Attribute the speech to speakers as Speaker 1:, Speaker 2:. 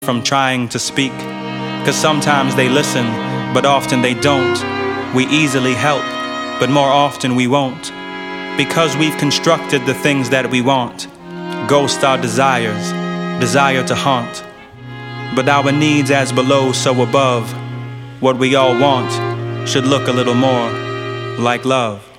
Speaker 1: from trying to speak, 'cause sometimes they listen, but often they don't. We easily help, but more often we won't, because we've constructed the things that we want. Ghost our desires, desire to haunt. But our needs as below, so above. What we all want should look a little more like love.